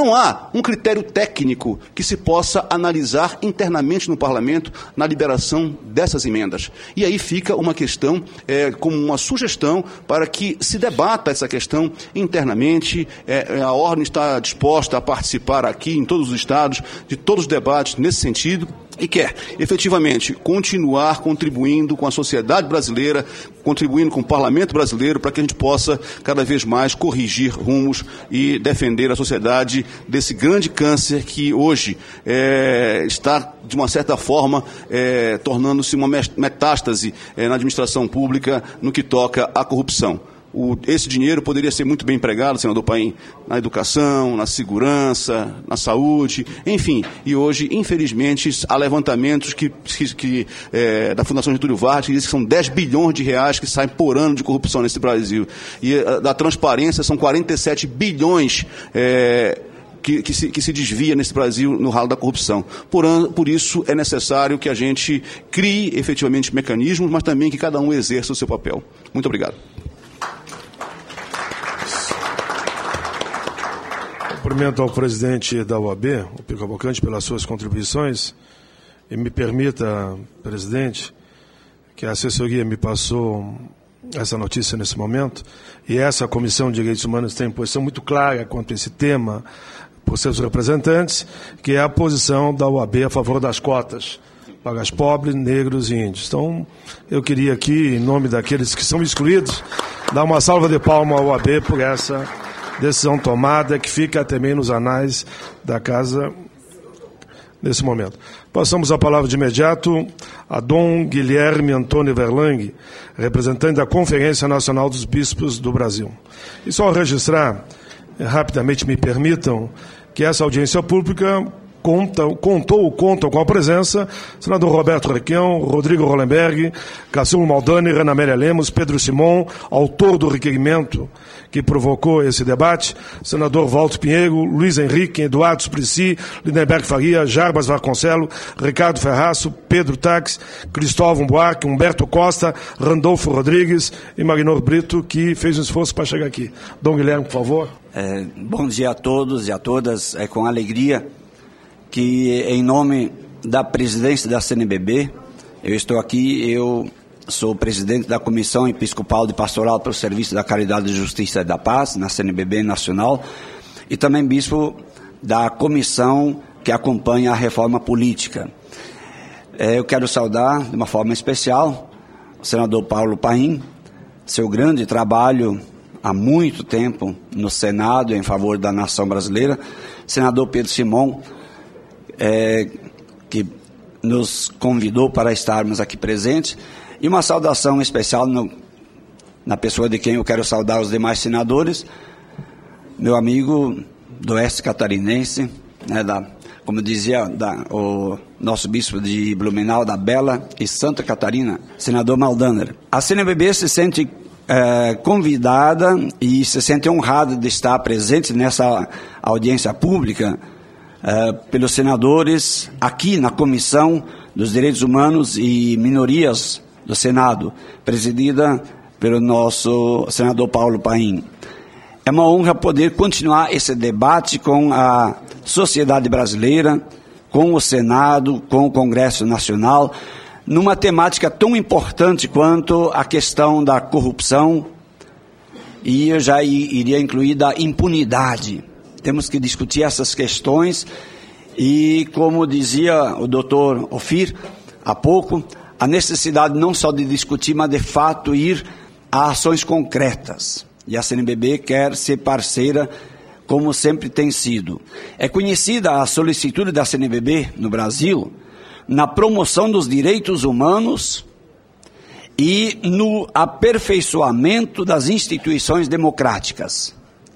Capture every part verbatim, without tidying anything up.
Não há um critério técnico que se possa analisar internamente no Parlamento na liberação dessas emendas. E aí fica uma questão, é, como uma sugestão para que se debata essa questão internamente. É, a ordem está disposta a participar aqui em todos os estados de todos os debates nesse sentido e quer, efetivamente, continuar contribuindo com a sociedade brasileira, contribuindo com o Parlamento brasileiro, para que a gente possa, cada vez mais, corrigir rumos e defender a sociedade desse grande câncer que hoje é, está, de uma certa forma, é, tornando-se uma metástase é, na administração pública no que toca à corrupção. O, esse dinheiro poderia ser muito bem empregado, senador Paim, na educação, na segurança, na saúde, enfim. E hoje, infelizmente, há levantamentos que, que, que, é, da Fundação Getúlio Vargas que dizem que são dez bilhões de reais que saem por ano de corrupção nesse Brasil. E a, da transparência são quarenta e sete bilhões é, que, que, se, que se desvia nesse Brasil no ralo da corrupção. Por, an, por isso, é necessário que a gente crie efetivamente mecanismos, mas também que cada um exerça o seu papel. Muito obrigado. Cumprimento ao presidente da O A B, o Pico Cavalcante, pelas suas contribuições. E me permita, presidente, que a assessoria me passou essa notícia nesse momento, e essa Comissão de Direitos Humanos tem posição muito clara quanto a esse tema por seus representantes, que é a posição da O A B a favor das cotas para os pobres, negros e índios. Então, eu queria aqui, em nome daqueles que são excluídos, dar uma salva de palmas à O A B por essa decisão tomada, que fica também nos anais da Casa nesse momento. Passamos a palavra de imediato a Dom Guilherme Antônio Verlang, representante da Conferência Nacional dos Bispos do Brasil. E só registrar, rapidamente me permitam, que essa audiência pública Conta, contou ou conta com a presença do senador Roberto Requião, Rodrigo Hollenberg, Cassio Maldani, Renan Amélia Lemos, Pedro Simon, autor do requerimento que provocou esse debate, senador Walter Pinheiro, Luiz Henrique, Eduardo Suplicy, Lindenberg Faria, Jarbas Vasconcelos, Ricardo Ferraço, Pedro Tax, Cristóvão Buarque, Humberto Costa, Randolfo Rodrigues e Magnor Brito, que fez um esforço para chegar aqui. Dom Guilherme, por favor. É, bom dia a todos e a todas. É com alegria que, em nome da presidência da C N B B, eu estou aqui, eu sou presidente da Comissão Episcopal de Pastoral para o Serviço da Caridade, Justiça e da Paz, na C N B B Nacional, e também bispo da comissão que acompanha a reforma política. É, eu quero saudar, de uma forma especial, o senador Paulo Paim, seu grande trabalho há muito tempo no Senado em favor da nação brasileira, senador Pedro Simon, É, que nos convidou para estarmos aqui presentes, e uma saudação especial no, na pessoa de quem eu quero saudar os demais senadores, meu amigo do Oeste Catarinense, né, da, como dizia da, o nosso bispo de Blumenau, da Bela e Santa Catarina, senador Maldaner. A C N B B se sente é, convidada e se sente honrada de estar presente nessa audiência pública, Uh, pelos senadores aqui na Comissão dos Direitos Humanos e Minorias do Senado, presidida pelo nosso senador Paulo Paim. É uma honra poder continuar esse debate com a sociedade brasileira, com o Senado, com o Congresso Nacional, numa temática tão importante quanto a questão da corrupção, e eu já iria incluir da impunidade. Temos que discutir essas questões e, como dizia o doutor Ofir há pouco, a necessidade não só de discutir, mas de fato ir a ações concretas. E a C N B B quer ser parceira, como sempre tem sido. É conhecida a solicitude da C N B B no Brasil na promoção dos direitos humanos e no aperfeiçoamento das instituições democráticas.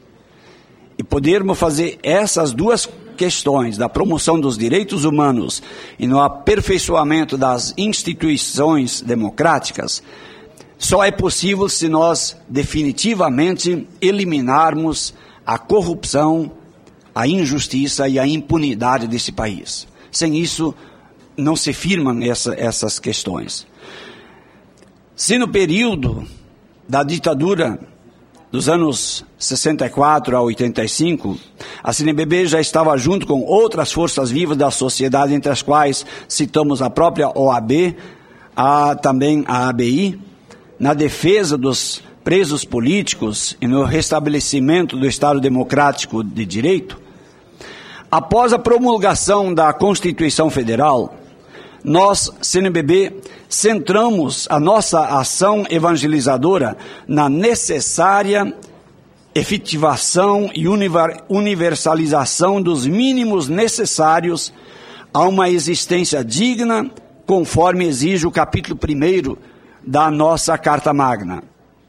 E podermos fazer essas duas questões, da promoção dos direitos humanos e no aperfeiçoamento das instituições democráticas, só é possível se nós definitivamente eliminarmos a corrupção, a injustiça e a impunidade desse país. Sem isso, não se firmam essa, essas questões. Se no período da ditadura dos anos sessenta e quatro a oitenta e cinco, a C N B B já estava junto com outras forças vivas da sociedade, entre as quais citamos a própria O A B, a, também a A B I, na defesa dos presos políticos e no restabelecimento do Estado Democrático de Direito. Após a promulgação da Constituição Federal, nós, C N B B, centramos a nossa ação evangelizadora na necessária efetivação e universalização dos mínimos necessários a uma existência digna, conforme exige o capítulo primeiro da nossa Carta Magna.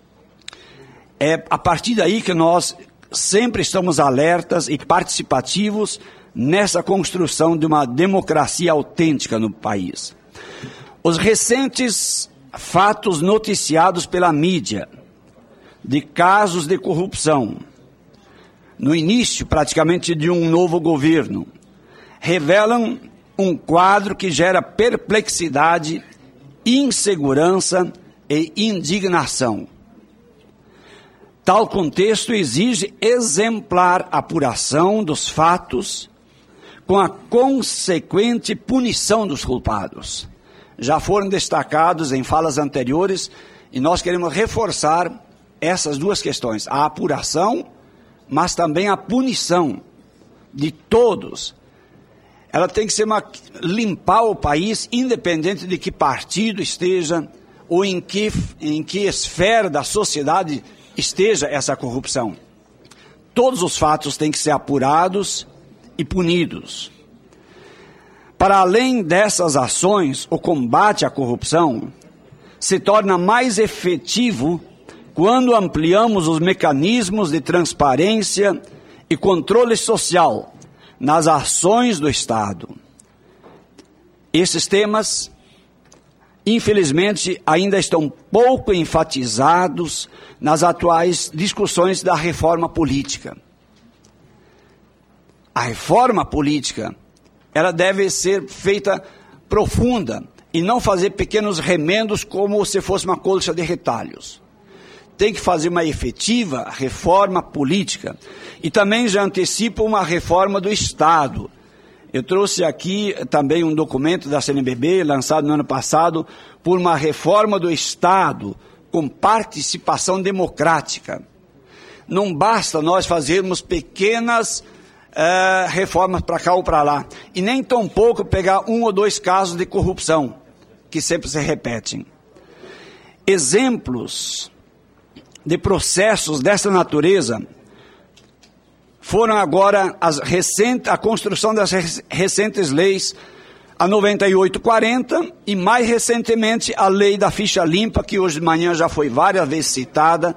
É a partir daí que nós sempre estamos alertas e participativos nessa construção de uma democracia autêntica no país. Os recentes fatos noticiados pela mídia de casos de corrupção, no início praticamente de um novo governo, revelam um quadro que gera perplexidade, insegurança e indignação. Tal contexto exige exemplar apuração dos fatos com a consequente punição dos culpados. Já foram destacados em falas anteriores e nós queremos reforçar essas duas questões, a apuração, mas também a punição de todos. Ela tem que ser uma, limpar o país, independente de que partido esteja ou em que, em que esfera da sociedade esteja essa corrupção. Todos os fatos têm que ser apurados e punidos. Para além dessas ações, o combate à corrupção se torna mais efetivo quando ampliamos os mecanismos de transparência e controle social nas ações do Estado. Esses temas, infelizmente, ainda estão pouco enfatizados nas atuais discussões da reforma política. A reforma política, ela deve ser feita profunda e não fazer pequenos remendos como se fosse uma colcha de retalhos. Tem que fazer uma efetiva reforma política e também já antecipa uma reforma do Estado. Eu trouxe aqui também um documento da C N B B, lançado no ano passado, por uma reforma do Estado com participação democrática. Não basta nós fazermos pequenas uh, reformas para cá ou para lá, e nem tampouco pegar um ou dois casos de corrupção, que sempre se repetem. Exemplos de processos dessa natureza foram agora as recentes, a construção das recentes leis, a noventa e oito quarenta e mais recentemente a lei da ficha limpa, que hoje de manhã já foi várias vezes citada,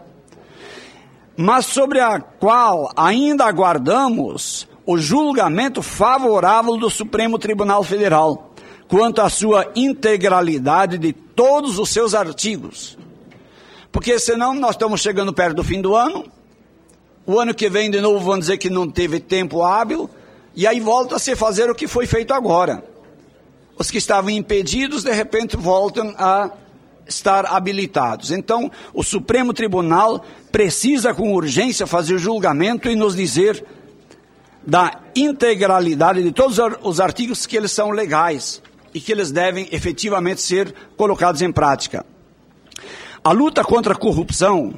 mas sobre a qual ainda aguardamos o julgamento favorável do Supremo Tribunal Federal, quanto à sua integralidade de todos os seus artigos. Porque senão nós estamos chegando perto do fim do ano, o ano que vem de novo vão dizer que não teve tempo hábil, e aí volta a se fazer o que foi feito agora. Os que estavam impedidos, de repente, voltam a estar habilitados. Então, o Supremo Tribunal precisa com urgência fazer o julgamento e nos dizer da integralidade de todos os artigos, que eles são legais e que eles devem efetivamente ser colocados em prática. A luta contra a corrupção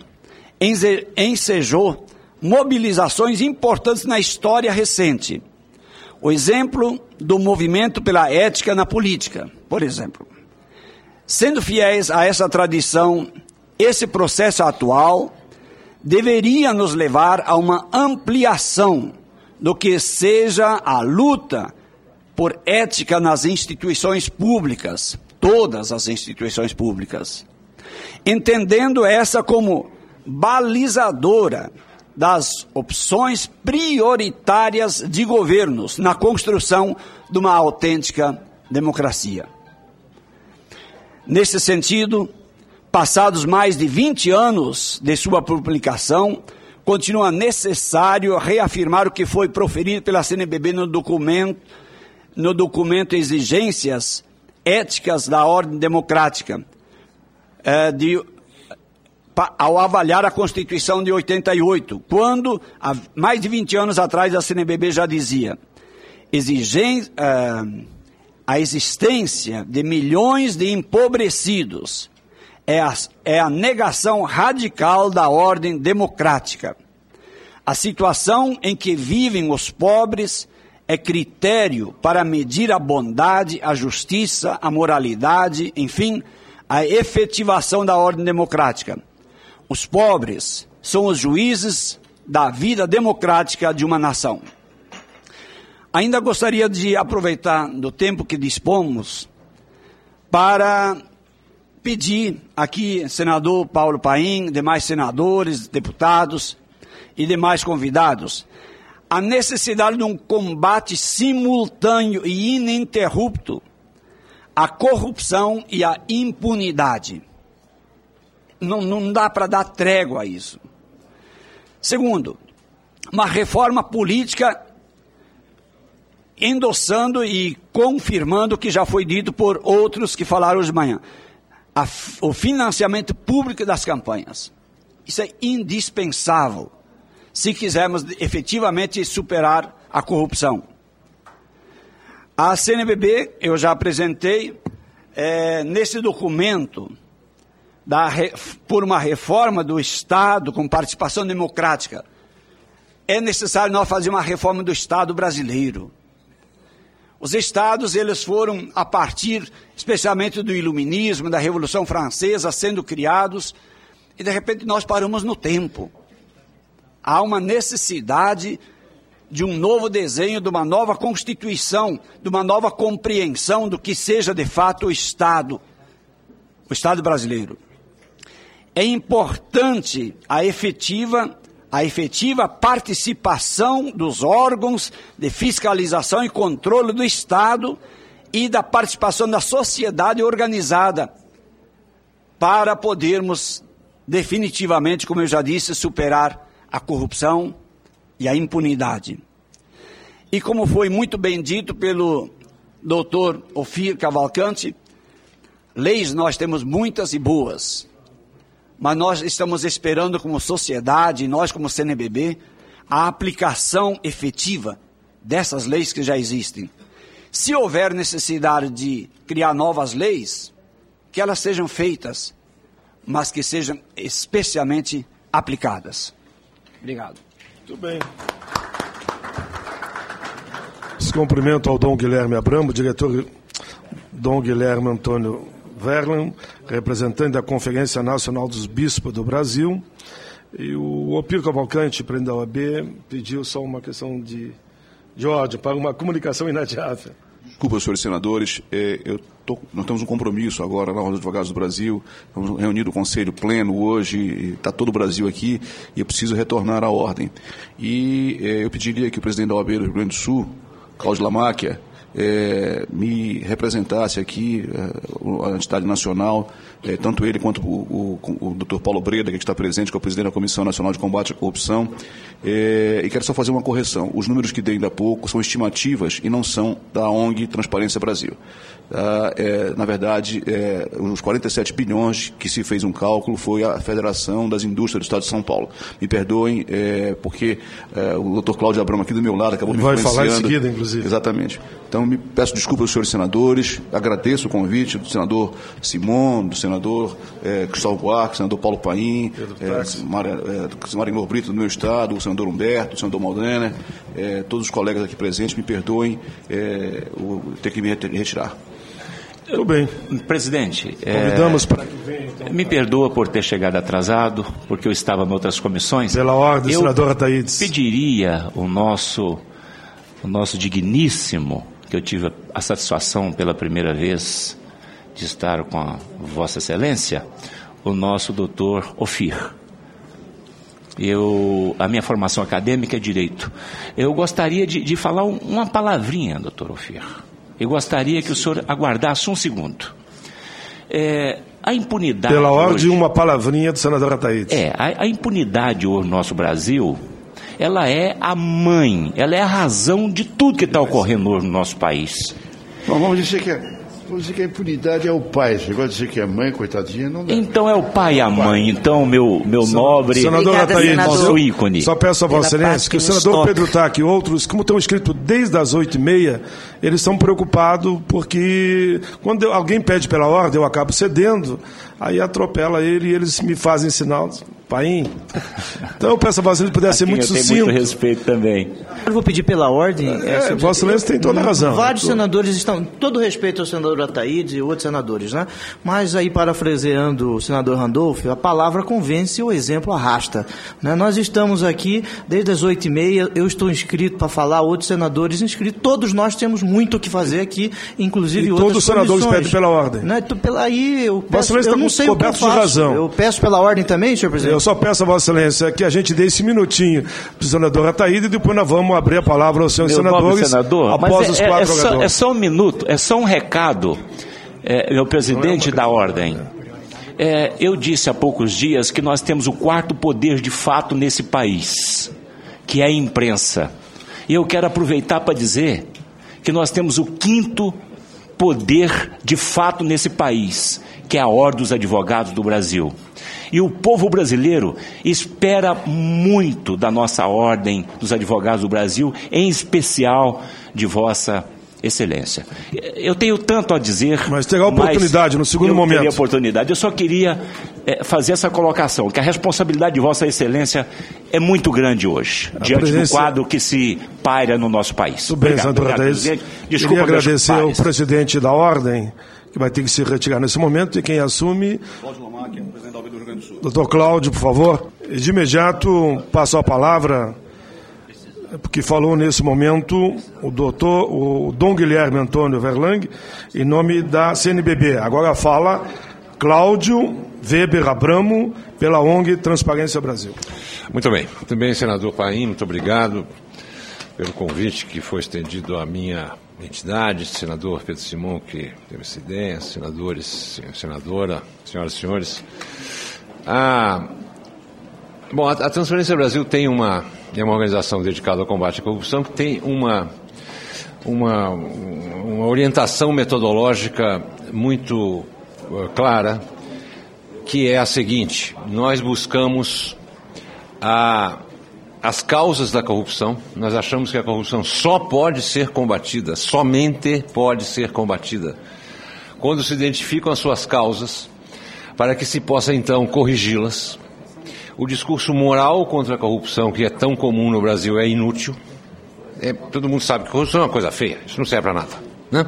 ensejou mobilizações importantes na história recente. O exemplo do movimento pela ética na política, por exemplo. Sendo fiéis a essa tradição, esse processo atual deveria nos levar a uma ampliação do que seja a luta por ética nas instituições públicas, todas as instituições públicas, entendendo essa como balizadora das opções prioritárias de governos na construção de uma autêntica democracia. Nesse sentido, passados mais de vinte anos de sua publicação, continua necessário reafirmar o que foi proferido pela C N B B no documento, no documento Exigências Éticas da Ordem Democrática, é, de ao avaliar a Constituição de oitenta e oito, quando, há mais de vinte anos atrás, a C N B B já dizia: exigen, uh, a existência de milhões de empobrecidos é a, é a negação radical da ordem democrática. A situação em que vivem os pobres é critério para medir a bondade, a justiça, a moralidade, enfim, a efetivação da ordem democrática. Os pobres são os juízes da vida democrática de uma nação. Ainda gostaria de aproveitar do tempo que dispomos para pedir aqui, senador Paulo Paim, demais senadores, deputados e demais convidados, a necessidade de um combate simultâneo e ininterrupto à corrupção e à impunidade. Não, não dá para dar trégua a isso. Segundo, uma reforma política endossando e confirmando o que já foi dito por outros que falaram hoje de manhã. A, o financiamento público das campanhas. Isso é indispensável se quisermos efetivamente superar a corrupção. A C N B B, eu já apresentei, é, nesse documento, da, por uma reforma do Estado com participação democrática, é necessário nós fazer uma reforma do Estado brasileiro. Os Estados, eles foram, a partir, especialmente do Iluminismo, da Revolução Francesa, sendo criados, e de repente nós paramos no tempo. Há uma necessidade de um novo desenho, de uma nova Constituição, de uma nova compreensão do que seja de fato o Estado, o Estado brasileiro. É importante a efetiva, a efetiva participação dos órgãos de fiscalização e controle do Estado e da participação da sociedade organizada para podermos definitivamente, como eu já disse, superar a corrupção e a impunidade. E como foi muito bem dito pelo doutor Ofir Cavalcante, leis nós temos muitas e boas, mas nós estamos esperando como sociedade, nós como C N B B, a aplicação efetiva dessas leis que já existem. Se houver necessidade de criar novas leis, que elas sejam feitas, mas que sejam especialmente aplicadas. Obrigado. Muito bem. Esse cumprimento ao Dom Guilherme Abramo, diretor Dom Guilherme Antônio Verlan, representante da Conferência Nacional dos Bispos do Brasil. E o Opir Cavalcante, presidente da O A B, pediu só uma questão de, de ordem para uma comunicação inadiável. Desculpa, senhores senadores, é, eu tô, nós temos um compromisso agora na Ordem dos Advogados do Brasil, vamos reunir o Conselho Pleno hoje, está todo o Brasil aqui, e eu preciso retornar à ordem. E é, eu pediria que o presidente da O A B do Rio Grande do Sul, Cláudio Lamáquia, é, me representasse aqui, é, a entidade nacional, é, tanto ele quanto o, o, o doutor Paulo Breda, que está presente, que é o presidente da Comissão Nacional de Combate à Corrupção, é, e quero só fazer uma correção. Os números que dei ainda há pouco são estimativas e não são da O N G Transparência Brasil. Ah, é, na verdade, é, os quarenta e sete bilhões que se fez um cálculo foi a Federação das Indústrias do Estado de São Paulo. Me perdoem, é, porque é, o doutor Cláudio Abramo aqui do meu lado acabou me influenciando. Vai falar em seguida, inclusive. Exatamente. Então, me peço desculpas aos senhores senadores, agradeço o convite do senador Simon, do senador é, Cristóvão Buarque, do senador Paulo Paim, é, Marinor Brito do meu estado, o senador Humberto, o senador Maldaner, é, todos os colegas aqui presentes, me perdoem é, o, ter que me retirar. Tudo bem. Presidente, convidamos é, para que venha. Então, me perdoa por ter chegado atrasado, porque eu estava em outras comissões. Pela ordem, eu senadora Thaídes. Pediria o nosso, o nosso digníssimo, que eu tive a satisfação pela primeira vez de estar com a Vossa Excelência, o nosso doutor Ofir. Eu, a minha formação acadêmica é Direito. Eu gostaria de, de falar um, uma palavrinha, doutor Ofir. Eu gostaria que o senhor aguardasse um segundo. É, a impunidade... Pela ordem, hoje, uma palavrinha do senador Thaídes. É, a, a impunidade hoje no nosso Brasil, ela é a mãe, ela é a razão de tudo que está ocorrendo hoje no nosso país. Bom, vamos dizer que é... Vou dizer que a impunidade é o pai. Você gosta de dizer que é mãe, coitadinha, não dá. Então é o pai e a mãe. Então, meu, meu nobre, senador Ataíde, nosso ícone. Só peço a Vossa Excelência que o senador Pedro Taque e outros, como estão escritos desde as oito e meia, eles estão preocupados porque quando alguém pede pela ordem, eu acabo cedendo, aí atropela ele e eles me fazem sinal. Paim. Então eu peço a Vossa Excelência que pudesse ser muito sucinto. Eu tenho muito respeito também. Eu vou pedir pela ordem. É, é, Vossa Excelência tem toda a razão. Vários senadores estão, todo respeito ao senador Ataíde e outros senadores, né? Mas aí, parafraseando o senador Randolph, a palavra convence, o exemplo arrasta. Né? Nós estamos aqui desde as oito e meia, eu estou inscrito para falar, outros senadores inscritos, todos nós temos muito o que fazer aqui, inclusive e outras todos os senadores comissões. pedem pela ordem. Né? Pela, aí eu peço, Vossa Excelência eu não está sei o que eu coberto faço. de razão. Eu peço pela ordem também, senhor presidente? Eu só peço a Vossa Excelência que a gente dê esse minutinho para o senador Ataíde e depois nós vamos abrir a palavra aos senhores meu senadores senador, após é, os quatro é, é, só, é só um minuto, é só um recado, é, meu presidente da ordem. É, eu disse há poucos dias que nós temos o quarto poder de fato nesse país, que é a imprensa. E eu quero aproveitar para dizer que nós temos o quinto poder de fato nesse país, que é a Ordem dos Advogados do Brasil. E o povo brasileiro espera muito da nossa Ordem dos Advogados do Brasil, em especial de Vossa Excelência. Eu tenho tanto a dizer... Mas terá oportunidade no segundo eu momento. Eu oportunidade. Eu só queria é, fazer essa colocação, que a responsabilidade de Vossa Excelência é muito grande hoje, a diante presença... do quadro que se paira no nosso país. Tudo bem, senador Ataíde. Queria agradecer ao presidente da Ordem, que vai ter que se retirar nesse momento, e quem assume... doutor Cláudio, por favor. E de imediato, passo a palavra, porque falou nesse momento o doutor, o Dom Guilherme Antônio Verlang, em nome da C N B B. Agora fala Cláudio Weber Abramo, pela O N G Transparência Brasil. Muito bem. Muito bem, senador Paim, muito obrigado pelo convite que foi estendido à minha entidade, senador Pedro Simão, que teve essa ideia, senadores, senadora, senhoras e senhores. Ah, bom, a, a Transparência Brasil tem uma, é uma organização dedicada ao combate à corrupção que tem uma, uma, uma orientação metodológica muito uh, clara, que é a seguinte: nós buscamos a as causas da corrupção. Nós achamos que a corrupção só pode ser combatida, somente pode ser combatida, quando se identificam as suas causas, para que se possa então corrigi-las. O discurso moral contra a corrupção, que é tão comum no Brasil, é inútil. É, todo mundo sabe que corrupção é uma coisa feia, isso não serve para nada, né?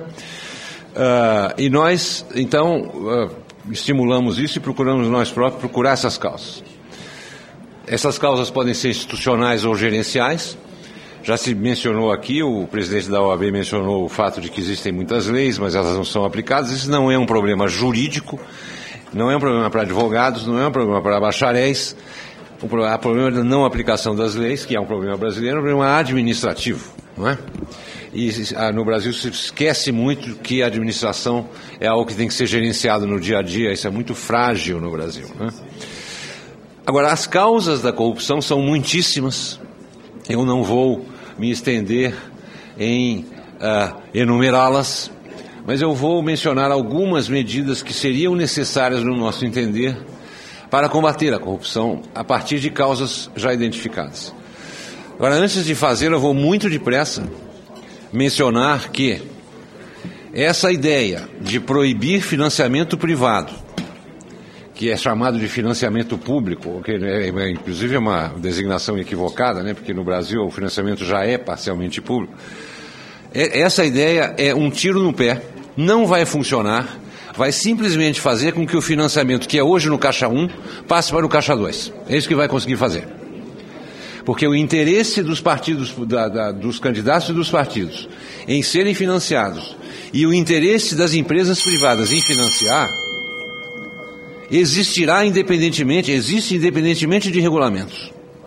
Uh, e nós, então, uh, estimulamos isso e procuramos nós próprios procurar essas causas. Essas causas podem ser institucionais ou gerenciais. Já se mencionou aqui, o presidente da O A B mencionou o fato de que existem muitas leis, mas elas não são aplicadas. Isso não é um problema jurídico, não é um problema para advogados, não é um problema para bacharéis. O problema da não aplicação das leis, que é um problema brasileiro, é um problema administrativo, não é? E no Brasil se esquece muito que a administração é algo que tem que ser gerenciado no dia a dia. Isso é muito frágil no Brasil, não é? Agora, as causas da corrupção são muitíssimas. Eu não vou me estender em uh, enumerá-las, mas eu vou mencionar algumas medidas que seriam necessárias, no nosso entender, para combater a corrupção a partir de causas já identificadas. Agora, antes de fazer, eu vou muito depressa mencionar que essa ideia de proibir financiamento privado, que é chamado de financiamento público, que é, inclusive é uma designação equivocada, né, porque no Brasil o financiamento já é parcialmente público. É, essa ideia é um tiro no pé, não vai funcionar, vai simplesmente fazer com que o financiamento que é hoje no Caixa um passe para o Caixa dois. É isso que vai conseguir fazer. Porque o interesse dos partidos, da, da, dos candidatos e dos partidos em serem financiados e o interesse das empresas privadas em financiar existirá independentemente, existe independentemente de regulamentos.